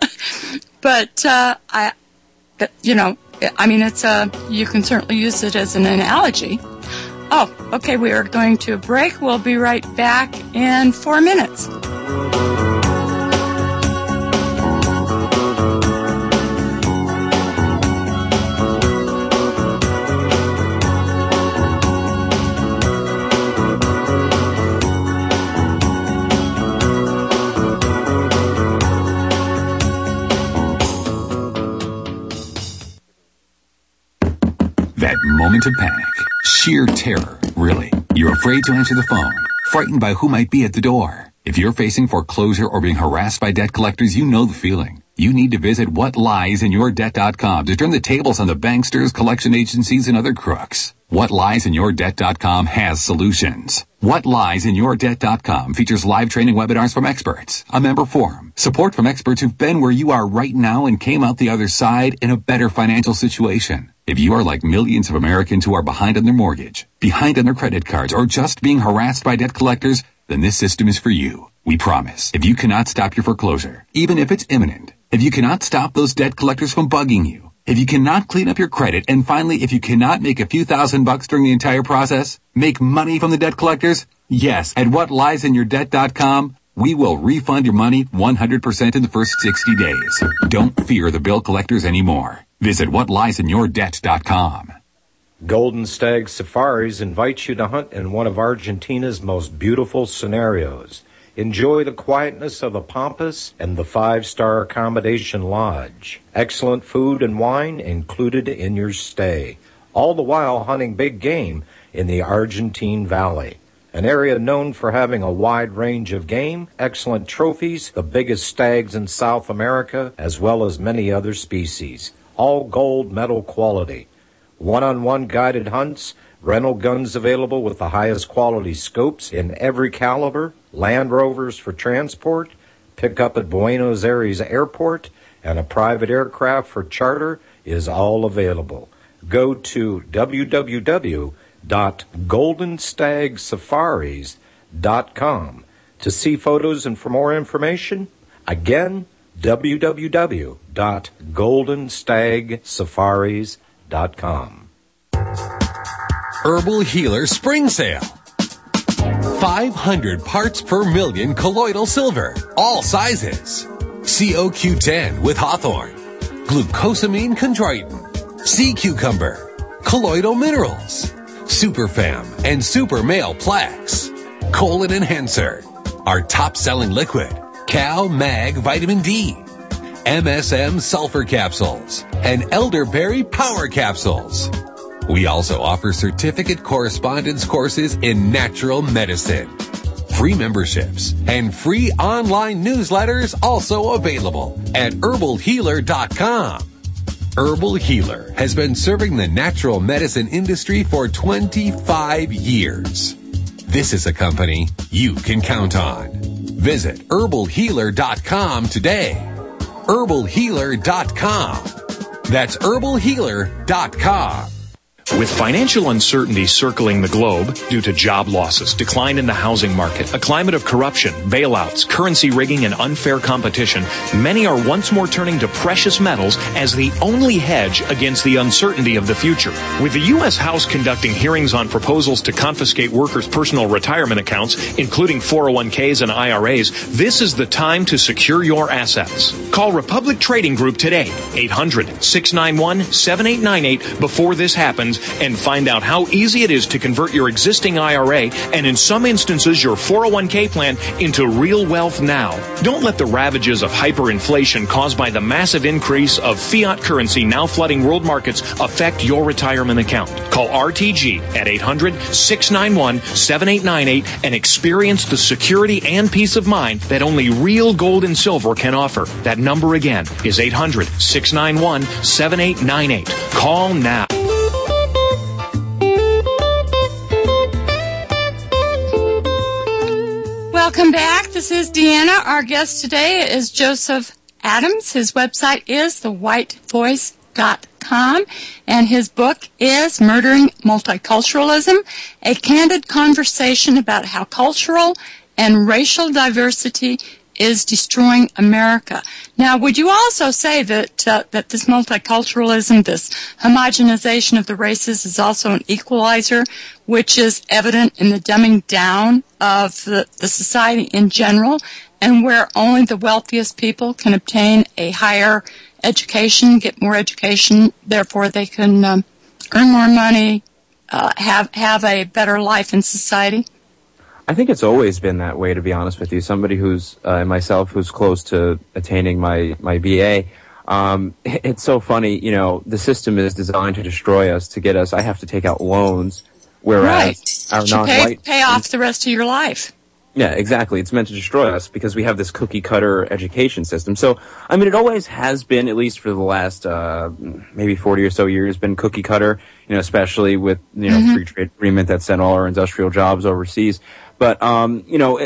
but uh, I, but, you know, I mean, it's a you can certainly use it as an analogy. Oh, okay, we are going to a break. We'll be right back in four minutes. That moment of panic. Sheer terror, really. You're afraid to answer the phone, frightened by who might be at the door. If you're facing foreclosure or being harassed by debt collectors, you know the feeling. You need to visit what lies in your debt dot com to turn the tables on the banksters, collection agencies, and other crooks. what lies in your debt dot com has solutions. what lies in your debt dot com features live training webinars from experts, a member forum, support from experts who've been where you are right now and came out the other side in a better financial situation. If you are like millions of Americans who are behind on their mortgage, behind on their credit cards, or just being harassed by debt collectors, then this system is for you. We promise. If you cannot stop your foreclosure, even if it's imminent, if you cannot stop those debt collectors from bugging you, if you cannot clean up your credit, and finally, if you cannot make a few thousand bucks during the entire process, make money from the debt collectors, yes, at what lies in your debt dot com, we will refund your money one hundred percent in the first sixty days. Don't fear the bill collectors anymore. Visit what lies in your debt dot com. Golden Stag Safaris invites you to hunt in one of Argentina's most beautiful scenarios. Enjoy the quietness of the Pampas and the five-star accommodation lodge. Excellent food and wine included in your stay. All the while hunting big game in the Argentine Valley. An area known for having a wide range of game, excellent trophies, the biggest stags in South America, as well as many other species. All gold medal quality. One-on-one guided hunts, rental guns available with the highest quality scopes in every caliber, Land Rovers for transport, pick up at Buenos Aires Airport, and a private aircraft for charter is all available. Go to w w w dot golden stag safaris dot com to see photos and for more information. Again, w w w dot golden stag safaris dot com. Herbal Healer Spring Sale. five hundred parts per million colloidal silver, all sizes. C O Q ten with hawthorn, glucosamine chondroitin, sea cucumber, colloidal minerals, Superfam and Super Male Plaques, colon enhancer, our top-selling liquid, Cal Mag Vitamin D, M S M sulfur capsules, and elderberry power capsules. We also offer certificate correspondence courses in natural medicine. Free memberships and free online newsletters also available at herbal healer dot com. Herbal Healer has been serving the natural medicine industry for twenty-five years. This is a company you can count on. Visit herbal healer dot com today. herbal healer dot com. That's herbal healer dot com. With financial uncertainty circling the globe due to job losses, decline in the housing market, a climate of corruption, bailouts, currency rigging, and unfair competition, many are once more turning to precious metals as the only hedge against the uncertainty of the future. With the U S House conducting hearings on proposals to confiscate workers' personal retirement accounts, including four oh one k's and I R A's, this is the time to secure your assets. Call Republic Trading Group today, eight hundred, six nine one, seven eight nine eight, before this happens, and find out how easy it is to convert your existing I R A and in some instances your four oh one k plan into real wealth now. Don't let the ravages of hyperinflation caused by the massive increase of fiat currency now flooding world markets affect your retirement account. Call R T G at eight hundred, six nine one, seven eight nine eight and experience the security and peace of mind that only real gold and silver can offer. That number again is eight hundred, six nine one, seven eight nine eight. Call now. Welcome back. This is Deanna. Our guest today is Joseph Adams. His website is the white voice dot com, and his book is Murdering Multiculturalism, a candid conversation about how cultural and racial diversity is destroying America. Now, would you also say that uh, that this multiculturalism, this homogenization of the races, is also an equalizer, which is evident in the dumbing down of the, the society in general, and where only the wealthiest people can obtain a higher education, get more education, therefore they can um, earn more money, uh, have have a better life in society? I think it's always been that way, to be honest with you. Somebody who's, uh, and myself, who's close to attaining my, my B A, um, it's so funny, you know, the system is designed to destroy us, to get us, I have to take out loans, whereas right. our you non-white... pay, pay off the rest of your life. Yeah, exactly. It's meant to destroy us because we have this cookie-cutter education system. So, I mean, it always has been, at least for the last uh, maybe forty or so years, been cookie-cutter, you know, especially with, you know, mm-hmm. free trade agreement that sent all our industrial jobs overseas. But, um, you know,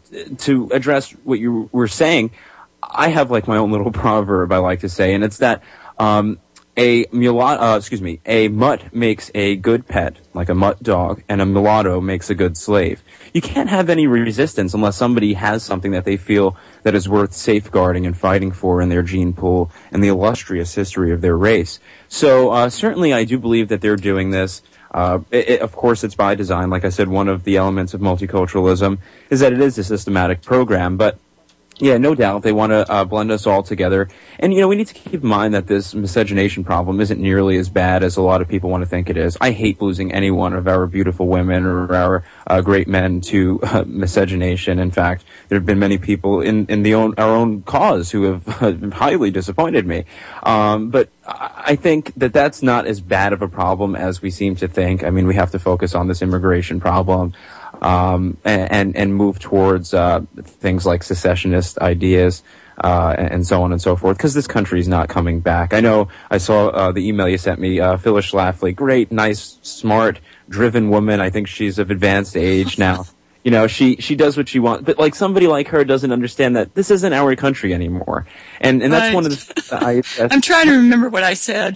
to address what you were saying, I have, like, my own little proverb I like to say, and it's that um, a mulatto, uh, excuse me, a mutt makes a good pet, like a mutt dog, and a mulatto makes a good slave. You can't have any resistance unless somebody has something that they feel that is worth safeguarding and fighting for in their gene pool and the illustrious history of their race. So uh, certainly I do believe that they're doing this. Uh, it, it, of course, it's by design. Like I said, one of the elements of multiculturalism is that it is a systematic program. But yeah, no doubt they want to uh, blend us all together. And, you know, we need to keep in mind that this miscegenation problem isn't nearly as bad as a lot of people want to think it is. I hate losing any one of our beautiful women or our uh, great men to uh, miscegenation. In fact, there have been many people in, in the own, our own cause who have uh, highly disappointed me. Um, but I think that that's not as bad of a problem as we seem to think. I mean, we have to focus on this immigration problem. Um, and, and move towards, uh, things like secessionist ideas, uh, and, and so on and so forth, because this country is not coming back. I know I saw, uh, the email you sent me, uh, Phyllis Schlafly, great, nice, smart, driven woman. I think she's of advanced age now. You know, she, she does what she wants, but like somebody like her doesn't understand that this isn't our country anymore. And, and that's right. One of the, I, I'm trying to remember what I said.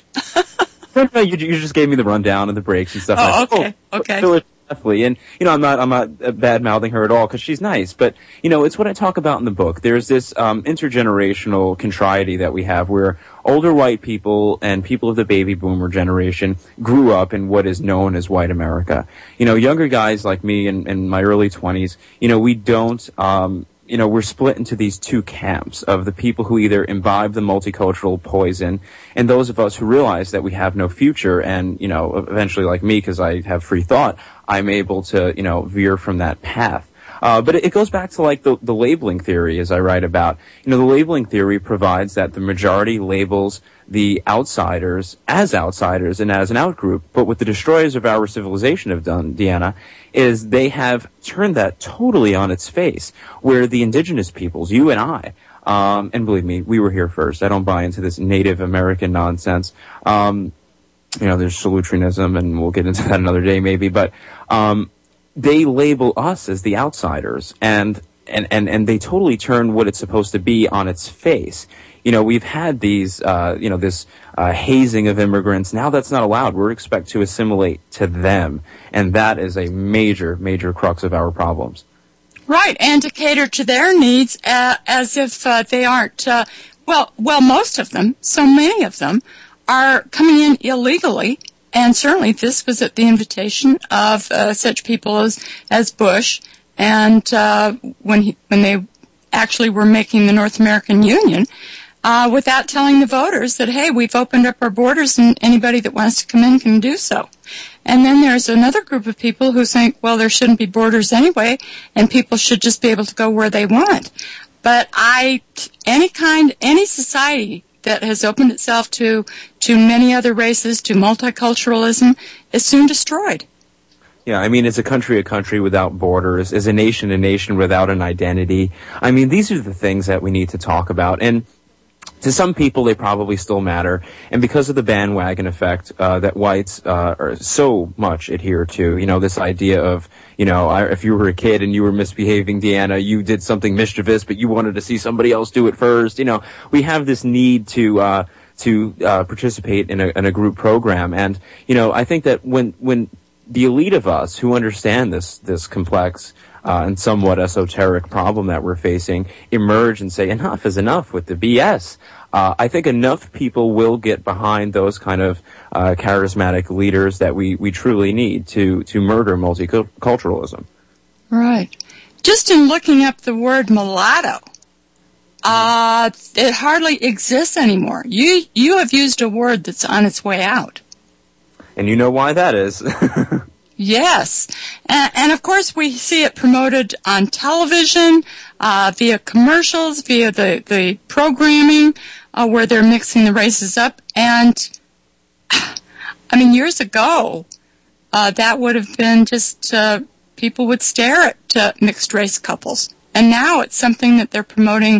no, no, you, you just gave me the rundown and the breaks and stuff. Oh, like okay, oh, okay. Phyllis, Definitely. And, you know, I'm not, I'm not bad mouthing her at all because she's nice, but, you know, it's what I talk about in the book. There's this, um, intergenerational contrariety that we have where older white people and people of the baby boomer generation grew up in what is known as white America. You know, younger guys like me in, in my early twenties, you know, we don't, um, you know, we're split into these two camps of the people who either imbibe the multicultural poison and those of us who realize that we have no future and, you know, eventually like me, because I have free thought, I'm able to, you know, veer from that path. Uh, but it, it goes back to like the, the labeling theory, as I write about. You know, the labeling theory provides that the majority labels the outsiders as outsiders and as an outgroup. But what the destroyers of our civilization have done, Deanna, is they have turned that totally on its face, where the indigenous peoples, you and I, um, and believe me, we were here first. I don't buy into this Native American nonsense. Um, you know, there's Solutreanism, and we'll get into that another day maybe, but, um, they label us as the outsiders, and, and, and, and they totally turn what it's supposed to be on its face. You know, we've had these, uh, you know, this, uh, hazing of immigrants. Now that's not allowed. We're expected to assimilate to them. And that is a major, major crux of our problems. Right. And to cater to their needs, uh, as if, uh, they aren't, uh, well, well, most of them, so many of them, are coming in illegally. And certainly this was at the invitation of uh, such people as, as Bush, and uh, when he, when they actually were making the North American Union, uh, without telling the voters that, hey, we've opened up our borders and anybody that wants to come in can do so. And then there's another group of people who think, well, there shouldn't be borders anyway, and people should just be able to go where they want. But I, any kind, any society that has opened itself to to many other races, to multiculturalism, is soon destroyed. Yeah, I mean, is a country a country without borders? Is a nation a nation without an identity? I mean, these are the things that we need to talk about. And to some people, they probably still matter. And because of the bandwagon effect uh, that whites uh, are so much adhere to, you know, this idea of, you know, I, if you were a kid and you were misbehaving, Deanna, you did something mischievous, but you wanted to see somebody else do it first. You know, we have this need to uh, to uh, participate in a, in a group program. And, you know, I think that when when the elite of us who understand this this complex Uh, and somewhat esoteric problem that we're facing emerge and say enough is enough with the B S. Uh, I think enough people will get behind those kind of uh, charismatic leaders that we, we truly need to, to murder multiculturalism. Right. Just in looking up the word mulatto, uh, it hardly exists anymore. You, you have used a word that's on its way out. And you know why that is. Yes. And, and of course we see it promoted on television, uh, via commercials, via the, the programming, uh, where they're mixing the races up. And, I mean, years ago, uh, that would have been just, uh, people would stare at uh, mixed-race couples. And now it's something that they're promoting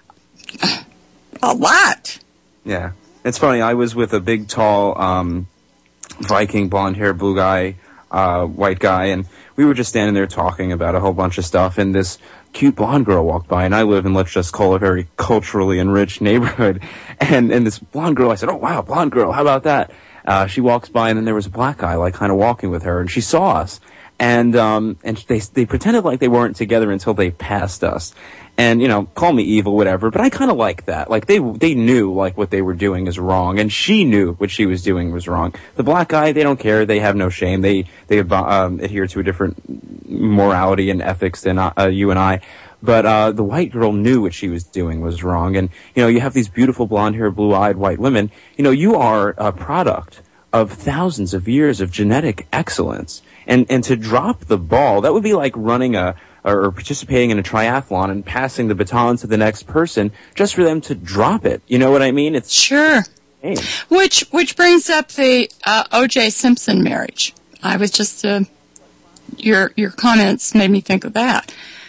a lot. Yeah. It's funny, I was with a big, tall, um, Viking, blonde-haired, blue guy, uh, white guy, and we were just standing there talking about a whole bunch of stuff, and this cute blonde girl walked by, and I live in, let's just call it, a very culturally enriched neighborhood, and, and this blonde girl, I said, oh, wow, blonde girl, how about that? Uh, she walks by, and then there was a black guy, like, kind of walking with her, and she saw us, and, um, and they, they pretended like they weren't together until they passed us. And, you know, call me evil, whatever, but I kind of like that. Like, they they knew, like, what they were doing is wrong, and she knew what she was doing was wrong. The black guy, they don't care. They have no shame. They they um, adhere to a different morality and ethics than uh, you and I. But uh the white girl knew what she was doing was wrong. And, you know, you have these beautiful blonde-haired, blue-eyed white women. You know, you are a product of thousands of years of genetic excellence. And, and to drop the ball, that would be like running a... or participating in a triathlon and passing the baton to the next person just for them to drop it. You know what I mean? It's sure. Hey. Which which brings up the uh, O J Simpson marriage. I was just uh, your your comments made me think of that,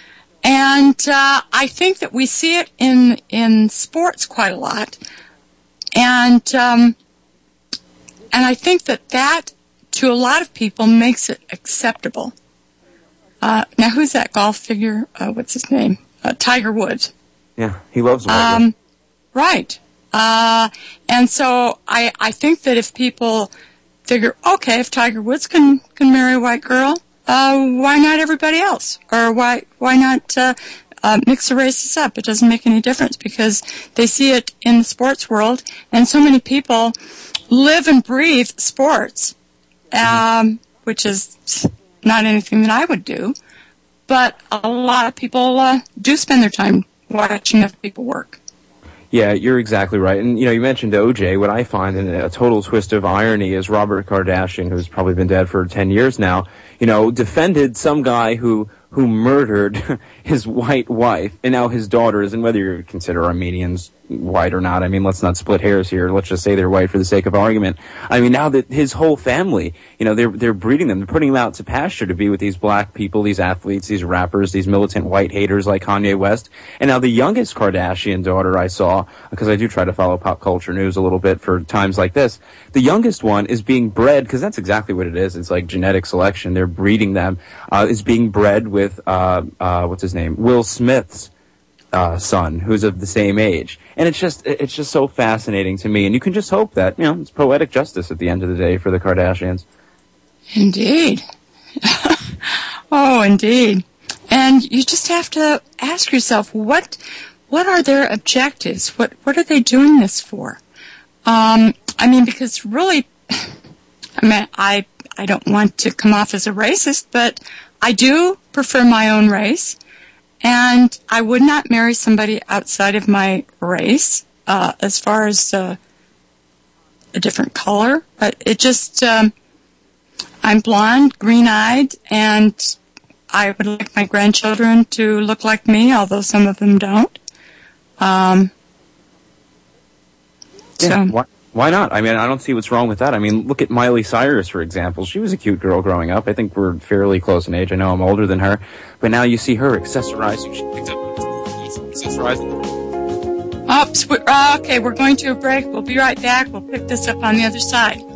and uh, I think that we see it in in sports quite a lot, and um, and I think that that to a lot of people makes it acceptable. Uh, now, who's that golf figure? Uh, what's his name? Uh, Tiger Woods. Yeah, he loves white um, Right. Uh, and so I, I think that if people figure, okay, if Tiger Woods can, can marry a white girl, uh, why not everybody else? Or why, why not, uh, uh, mix the races up? It doesn't make any difference because they see it in the sports world, and so many people live and breathe sports, um, mm-hmm. which is not anything that I would do, but a lot of people uh, do spend their time watching other people work. Yeah, you're exactly right. And, you know, you mentioned O J. What I find in a total twist of irony is Robert Kardashian, who's probably been dead for ten years now, you know, defended some guy who who murdered his white wife, and now his daughters, and whether you consider Armenians white or not, I mean, let's not split hairs here. Let's just say they're white for the sake of argument. I mean, now that his whole family, you know, they're they're breeding them, they're putting them out to pasture to be with these black people, these athletes, these rappers, these militant white haters like Kanye West. And now the youngest Kardashian daughter I saw, because I do try to follow pop culture news a little bit for times like this, the youngest one is being bred, because that's exactly what it is. It's like genetic selection. They're breeding them. Uh, is being bred with, uh, uh, what's his name? Will Smith's Uh, son, who's of the same age. And it's just, it's just so fascinating to me. And you can just hope that, you know, it's poetic justice at the end of the day for the Kardashians. Indeed. Oh, indeed. And you just have to ask yourself, what, what are their objectives? What, what are they doing this for? Um, I mean, because really, I mean, I, I don't want to come off as a racist, but I do prefer my own race. And I would not marry somebody outside of my race, uh, as far as uh, a different color. But it just, um, I'm blonde, green-eyed, and I would like my grandchildren to look like me, although some of them don't. Um, yeah, so. why, why not? I mean, I don't see what's wrong with that. I mean, look at Miley Cyrus, for example. She was a cute girl growing up. I think we're fairly close in age. I know I'm older than her. But now you see her accessorizing. She picked up accessorizing. Oops, uh, okay, we're going to a break. We'll be right back. We'll pick this up on the other side.